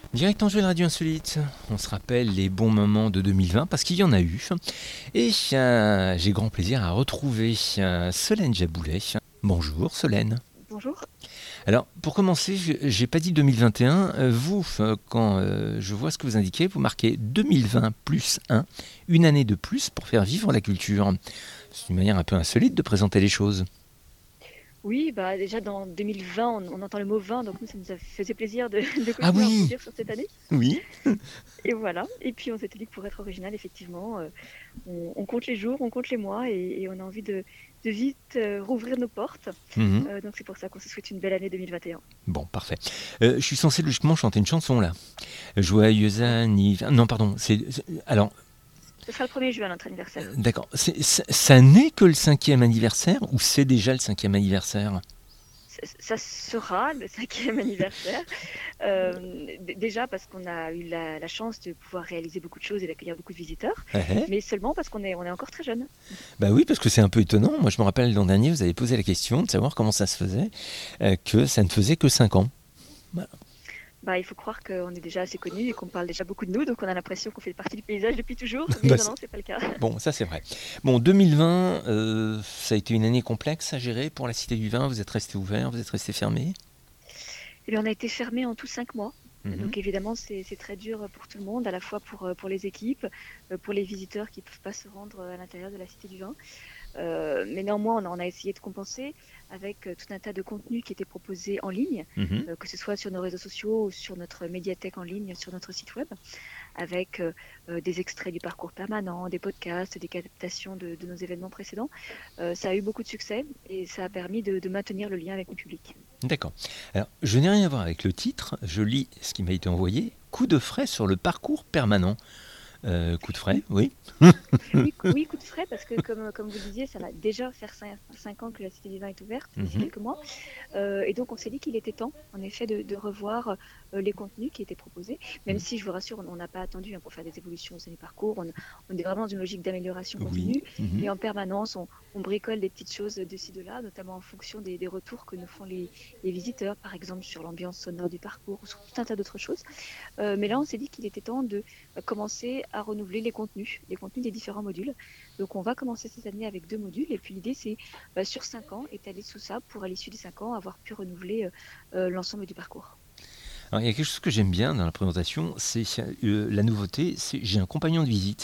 Direct en jeu de Radio Insolite, on se rappelle les bons moments de 2020 parce qu'il y en a eu. Et j'ai grand plaisir à retrouver Solène Jaboulet. Bonjour Solène. Bonjour. Alors pour commencer, j'ai pas dit 2021. Vous, quand je vois ce que vous indiquez, vous marquez 2020 plus 1, une année de plus pour faire vivre la culture. C'est une manière un peu insolite de présenter les choses. Oui, bah déjà dans 2020, on entend le mot vin, donc nous, ça nous a faisait plaisir de, de Ah continuer à oui, rebondir sur cette année. oui. Et voilà. Et puis on s'était dit que pour être original, effectivement, on compte les jours, on compte les mois et on a envie de vite rouvrir nos portes. Mhm. Donc c'est pour ça qu'on se souhaite une belle année 2021. Bon, parfait. Je suis censé logiquement chanter une chanson là. Joyeux Oh, anniversaire. Non, pardon. Alors, ce sera le 1er juin, notre anniversaire. d'accord. Ça n'est que le 5e anniversaire ou c'est déjà le 5e anniversaire? Ça sera le 5e anniversaire. Déjà parce qu'on a eu la chance de pouvoir réaliser beaucoup de choses et d'accueillir beaucoup de visiteurs, Eh, eh. mais seulement parce qu'on est encore très jeune. Bah oui, parce que c'est un peu étonnant. Moi, je me rappelle l'an dernier, vous avez posé la question de savoir comment ça se faisait, que ça ne faisait que 5 ans. Voilà. Bah, il faut croire qu'on est déjà assez connu et qu'on parle déjà beaucoup de nous, donc on a l'impression qu'on fait partie du paysage depuis toujours, mais Bah, non, non, c'est pas le cas. bon, ça c'est vrai. Bon, 2020, ça a été une année complexe à gérer pour la Cité du Vin. Vous êtes resté ouvert, vous êtes resté fermé. Et bien, on a été fermé en tout 5 mois. Mhm. Donc évidemment, c'est très dur pour tout le monde, à la fois pour les équipes, pour les visiteurs qui ne peuvent pas se rendre à l'intérieur de la Cité du Vin. Mais néanmoins, on a essayé de compenser avec tout un tas de contenus qui étaient proposés en ligne, Mhm. que ce soit sur nos réseaux sociaux ou sur notre médiathèque en ligne, sur notre site web, avec des extraits du parcours permanent, des podcasts, des captations de nos événements précédents. Ça a eu beaucoup de succès et ça a permis de maintenir le lien avec le public. D'accord. Alors, je n'ai rien à voir avec le titre. Je lis ce qui m'a été envoyé. Coup de frais sur le parcours permanent. Coup de frais, Oui, oui. oui, oui, coup de frais, parce que comme vous disiez, ça va déjà faire 5 ans que la Cité du Vin est ouverte, d'ici Mhm. quelques mois. Et donc, on s'est dit qu'il était temps, en effet, de revoir les contenus qui étaient proposés, même Mhm. si, je vous rassure, on n'a pas attendu pour faire des évolutions au sein du parcours. On est vraiment dans une logique d'amélioration Oui. continue. Mhm. Et en permanence, on bricole des petites choses de ci, de là, notamment en fonction des retours que nous font les visiteurs, par exemple sur l'ambiance sonore du parcours ou sur tout un tas d'autres choses. Mais là, on s'est dit qu'il était temps de commencer à renouveler les contenus des différents modules. Donc, on va commencer cette année avec 2 modules. Et puis, l'idée, c'est sur 5 ans, étaler tout ça pour, à l'issue des 5 ans, avoir pu renouveler l'ensemble du parcours. Alors, il y a quelque chose que j'aime bien dans la présentation, c'est la nouveauté, c'est j'ai un compagnon de visite.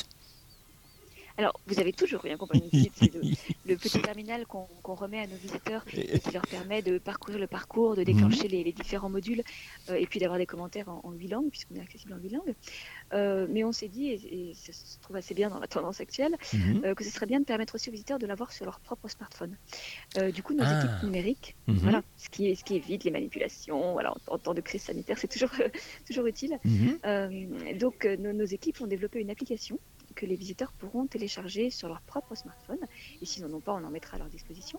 Alors, vous avez toujours eu un compagnon de visite, c'est le petit terminal qu'on remet à nos visiteurs et qui leur permet de parcourir le parcours, de Mhm. déclencher les différents modules et puis d'avoir des commentaires en 8 langues, puisqu'on est accessible en 8 langues. Mais on s'est dit, et ça se trouve assez bien dans la tendance actuelle, Mhm. que ce serait bien de permettre aussi aux visiteurs de l'avoir sur leur propre smartphone. Du coup, nos équipes Ah. numériques, Mhm. voilà, ce qui évite les manipulations, voilà, en temps de crise sanitaire, c'est toujours, toujours utile. Mhm. Donc, nos équipes ont développé une application que les visiteurs pourront télécharger sur leur propre smartphone. Et s'ils n'en ont pas, on en mettra à leur disposition.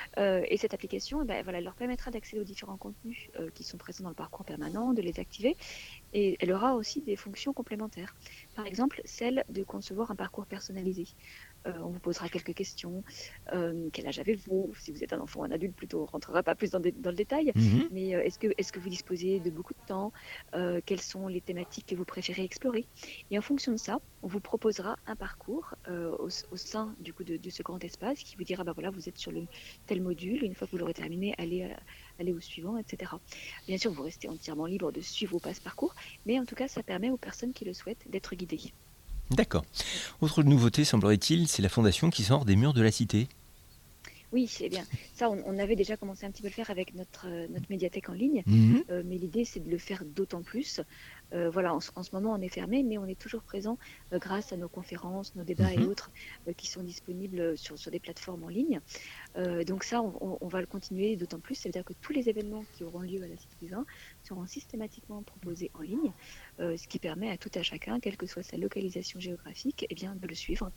Et cette application, voilà, elle leur permettra d'accéder aux différents contenus qui sont présents dans le parcours permanent, de les activer. Et elle aura aussi des fonctions complémentaires. Par exemple, celle de concevoir un parcours personnalisé. On vous posera quelques questions. Quel âge avez-vous? Si vous êtes un enfant ou un adulte, plutôt, on ne rentrera pas plus dans le détail. Mhm. Mais est-ce que vous disposez de beaucoup de temps? Quelles sont les thématiques que vous préférez explorer? Et en fonction de ça, on vous proposera un parcours au sein du coup de ce grand espace qui vous dira, bah voilà, vous êtes sur le tel module. Une fois que vous l'aurez terminé, allez au suivant, etc. Bien sûr, vous restez entièrement libre de suivre vos passe-parcours, mais en tout cas, ça permet aux personnes qui le souhaitent d'être guidées. D'accord. Autre nouveauté, semblerait-il, c'est la fondation qui sort des murs de la cité. Oui, eh bien, ça, on avait déjà commencé un petit peu à le faire avec notre médiathèque en ligne, Mhm. mais l'idée, c'est de le faire d'autant plus. Voilà, en ce moment, on est fermé, mais on est toujours présent grâce à nos conférences, nos débats et Mhm. autres qui sont disponibles sur des plateformes en ligne. Donc ça, on va le continuer d'autant plus. Ça veut dire que tous les événements qui auront lieu à la Cité du Vin seront systématiquement proposés en ligne, ce qui permet à tout à chacun, quelle que soit sa localisation géographique, eh bien, de le suivre.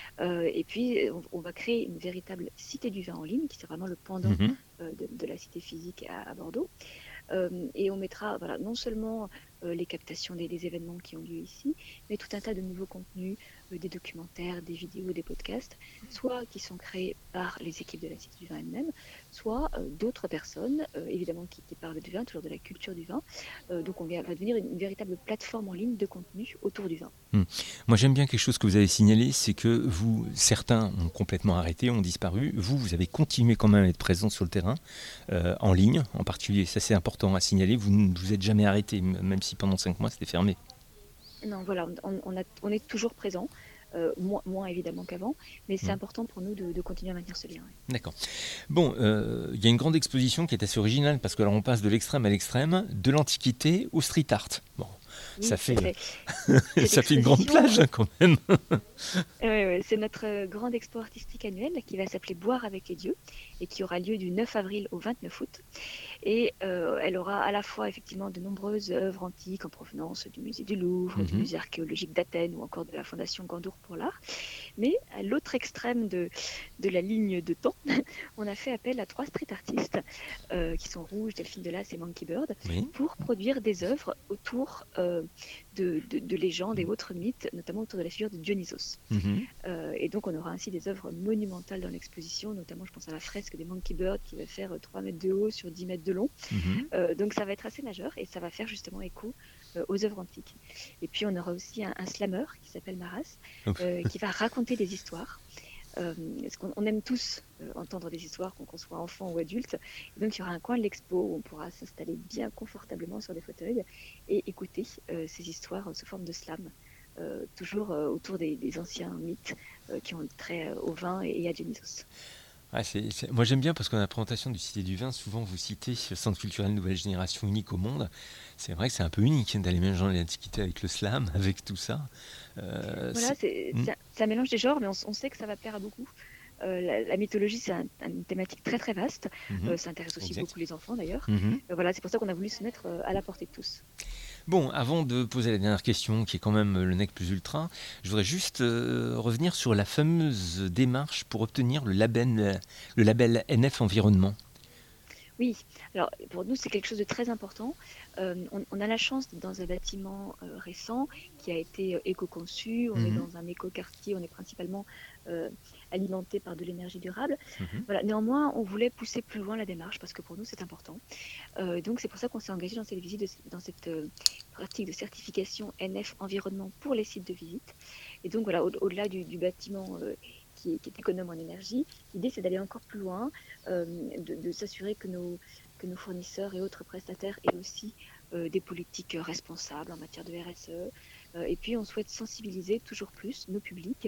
Et puis, on va créer une véritable Cité du Vin en ligne, qui sera vraiment le pendant Mhm. de la cité physique à Bordeaux. Et on mettra voilà, non seulement les captations des événements qui ont lieu ici, mais tout un tas de nouveaux contenus, des documentaires, des vidéos, des podcasts, soit qui sont créés par les équipes de la Cité du Vin elles-mêmes, soit d'autres personnes, évidemment qui parlent du vin, toujours de la culture du vin. Donc on va devenir une véritable plateforme en ligne de contenu autour du vin. Moi, j'aime bien quelque chose que vous avez signalé, c'est que vous, certains ont complètement arrêté, ont disparu. Vous avez continué quand même à être présent sur le terrain, en ligne en particulier. Ça, c'est important à signaler. Vous ne vous êtes jamais arrêté, même si pendant 5 mois, c'était fermé. Non, voilà, on est toujours présent, moins évidemment qu'avant, mais c'est Mmh. important pour nous de continuer à maintenir ce lien. Ouais. D'accord. Bon, il y a une grande exposition qui est assez originale parce que alors on passe de l'extrême à l'extrême, de l'Antiquité au street art. Bon, ça Oui, tout fait, à fait. Cette ça fait une grande exposition, plage hein, quand même. c'est notre grande expo artistique annuelle qui va s'appeler Boire avec les dieux et qui aura lieu du 9 avril au 29 août. Et elle aura à la fois effectivement de nombreuses œuvres antiques en provenance du musée du Louvre, du Mhm. musée archéologique d'Athènes ou encore de la Fondation Gandour pour l'art. Mais à l'autre extrême de la ligne de temps, on a fait appel à 3 street artistes qui sont Rouge, Delphine Delas et Monkey Bird Oui. pour produire des œuvres autour de légendes et autres mythes, notamment autour de la figure de Dionysos. Mhm. Et donc on aura ainsi des œuvres monumentales dans l'exposition, notamment je pense à la fresque des Monkey Bird qui va faire 3 mètres de haut sur 10 mètres de long. Mhm. Donc ça va être assez majeur et ça va faire justement écho aux œuvres antiques. Et puis on aura aussi un slammer qui s'appelle Maras, Ouf. qui va raconter des histoires. Parce qu'on aime tous entendre des histoires, qu'on soit enfant ou adulte. Et donc il y aura un coin de l'expo où on pourra s'installer bien confortablement sur des fauteuils et écouter ces histoires sous forme de slam. Toujours autour des anciens mythes qui ont trait au vin et à Dionysos. Ouais, moi j'aime bien parce que dans la présentation du Cité du Vin, souvent vous citez le Centre culturel Nouvelle Génération unique au monde. C'est vrai que c'est un peu unique d'aller mélanger l'Antiquité avec le slam, avec tout ça. Voilà, Hmm. c'est un mélange des genres, mais on sait que ça va plaire à beaucoup. La mythologie, c'est une thématique très très vaste. Mhm. Ça intéresse aussi Exact. beaucoup les enfants d'ailleurs. Mhm. Voilà, c'est pour ça qu'on a voulu se mettre à la portée de tous. Bon, avant de poser la dernière question, qui est quand même le nec plus ultra, je voudrais juste revenir sur la fameuse démarche pour obtenir le label NF Environnement. Oui, alors pour nous, c'est quelque chose de très important. On a la chance d'être dans un bâtiment récent qui a été éco-conçu. On est Mhm. dans un éco-quartier, on est principalement euh, alimenté par de l'énergie durable. Mhm. Voilà. Néanmoins, on voulait pousser plus loin la démarche parce que pour nous, c'est important. Donc, c'est pour ça qu'on s'est engagé dans cette dans cette pratique de certification NF environnement pour les sites de visite. Et donc, voilà, au-delà du bâtiment qui est économe en énergie, l'idée, c'est d'aller encore plus loin, de s'assurer que nos fournisseurs et autres prestataires aient aussi des politiques responsables en matière de RSE. Et puis, on souhaite sensibiliser toujours plus nos publics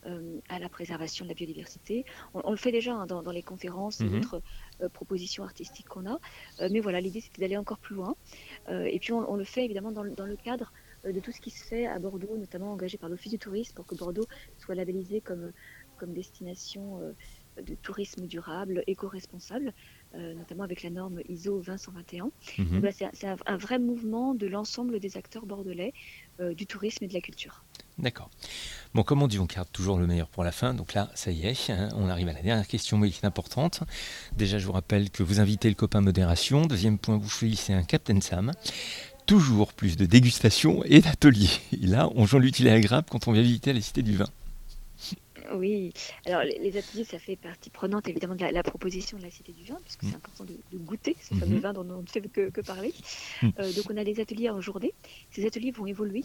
à la préservation de la biodiversité. On le fait déjà hein, dans les conférences et Mhm. autres propositions artistiques qu'on a. Mais voilà, l'idée, c'était d'aller encore plus loin. Et puis, on le fait évidemment dans le cadre de tout ce qui se fait à Bordeaux, notamment engagé par l'Office du tourisme pour que Bordeaux soit labellisé comme destination de tourisme durable, éco-responsable, notamment avec la norme ISO 20121. Donc Mhm. voilà, c'est un vrai mouvement de l'ensemble des acteurs bordelais du tourisme et de la culture. D'accord. Bon, comme on dit, on garde toujours le meilleur pour la fin. Donc là, ça y est, hein, on arrive à la dernière question, mais qui est importante. Déjà, je vous rappelle que vous invitez le copain modération. Deuxième point, vous choisissez un Captain Sam. Toujours plus de dégustation et d'ateliers. Et là, on joint l'utile et l'agréable quand on vient visiter la Cité du Vin. Oui, alors les ateliers, ça fait partie prenante évidemment de la proposition de la Cité du Vin, puisque c'est important de goûter ce fameux Mhm. vin dont on ne fait que parler. Donc on a des ateliers en journée. Ces ateliers vont évoluer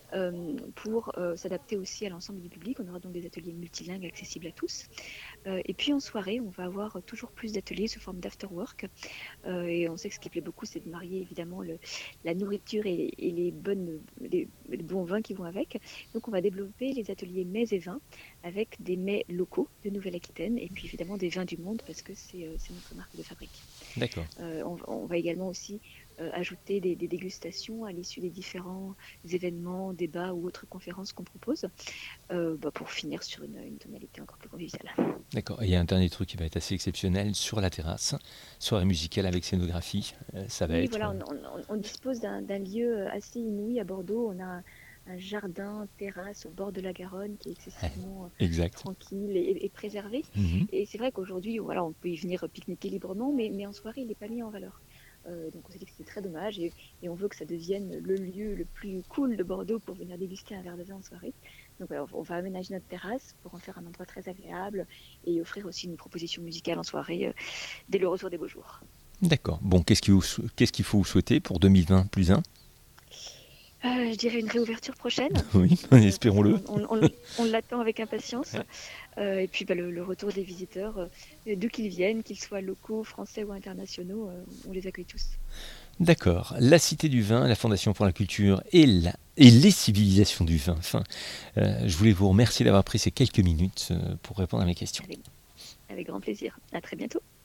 pour s'adapter aussi à l'ensemble du public. On aura donc des ateliers multilingues accessibles à tous. Et puis en soirée, on va avoir toujours plus d'ateliers sous forme d'afterwork. Et on sait que ce qui plaît beaucoup, c'est de marier évidemment la nourriture et les bons vins qui vont avec. Donc on va développer les ateliers mets et vins avec des mets locaux de Nouvelle-Aquitaine et puis évidemment des vins du monde parce que c'est notre marque de fabrique. D'accord. On va également aussi ajouter des dégustations à l'issue des différents événements, débats ou autres conférences qu'on propose pour finir sur une tonalité encore plus conviviale. D'accord. Et il y a un dernier truc qui va être assez exceptionnel sur la terrasse. Soirée musicale avec scénographie. Ça va Oui, être. voilà, on dispose d'un lieu assez inouï à Bordeaux. On a un jardin, terrasse au bord de la Garonne qui est excessivement Exact. tranquille et préservé. Mhm. Et c'est vrai qu'aujourd'hui, voilà, on peut y venir pique-niquer librement, mais en soirée, il n'est pas mis en valeur. Donc on s'est dit que c'était très dommage et on veut que ça devienne le lieu le plus cool de Bordeaux pour venir déguster un verre de vin en soirée. Donc voilà, on va aménager notre terrasse pour en faire un endroit très agréable et offrir aussi une proposition musicale en soirée dès le retour des beaux jours. D'accord. Bon, qu'est-ce qu'il faut vous souhaiter pour 2020 plus 1? Je dirais une réouverture prochaine. Oui, espérons-le. On l'attend avec impatience. Et puis le retour des visiteurs, d'où qu'ils viennent, qu'ils soient locaux, français ou internationaux, on les accueille tous. D'accord. La Cité du Vin, la Fondation pour la Culture et les civilisations du vin. Enfin, je voulais vous remercier d'avoir pris ces quelques minutes pour répondre à mes questions. Avec grand plaisir. À très bientôt.